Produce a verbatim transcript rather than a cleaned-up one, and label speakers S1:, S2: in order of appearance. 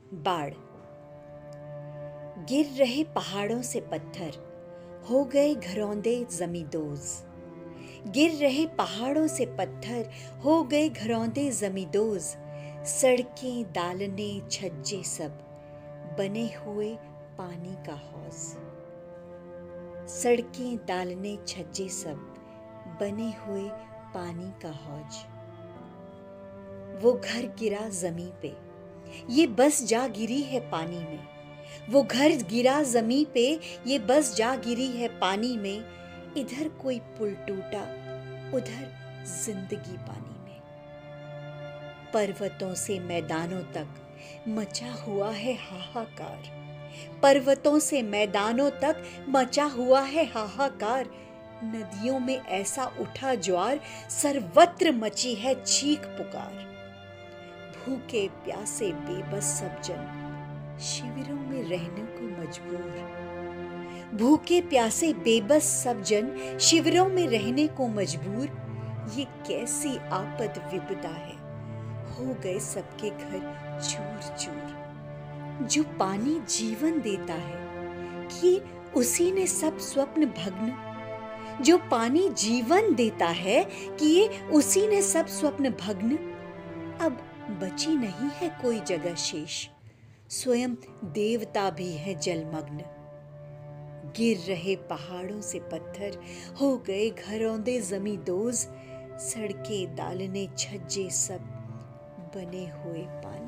S1: बाढ़। गिर रहे पहाड़ों से पत्थर, हो गए घरौंदे जमींदोज। गिर रहे पहाड़ों से पत्थर, हो गए घरौंदे जमींदोज। सड़कें दालने छज्जे सब, बने हुए पानी का हौज। सड़कें दालने छज्जे सब, बने हुए पानी का हौज। वो घर गिरा जमी पे, ये बस जा गिरी है पानी में। वो घर गिरा जमी पे, ये बस जा गिरी है पानी में। इधर कोई पुल टूटा, उधर जिंदगी पानी में। पर्वतों से मैदानों तक मचा हुआ है हाहाकार। पर्वतों से मैदानों तक मचा हुआ है हाहाकार। नदियों में ऐसा उठा ज्वार, सर्वत्र मची है चीख पुकार। भूखे प्यासे बेबस सब जन, शिविरों में रहने को मजबूर। भूखे प्यासे बेबस सब जन, शिविरों में रहने को मजबूर। ये कैसी आपद विपदा है, हो गए सबके घर चूर चूर। जो पानी जीवन देता है, कि उसी ने सब स्वप्न भग्न। जो पानी जीवन देता है, कि ये उसी ने सब स्वप्न भग्न। अब बची नहीं है कोई जगह शेष, स्वयं देवता भी है जलमग्न। गिर रहे पहाड़ों से पत्थर, हो गए घरौंदे जमींदोज। सड़कें दालने छज्जे सब, बने हुए पानी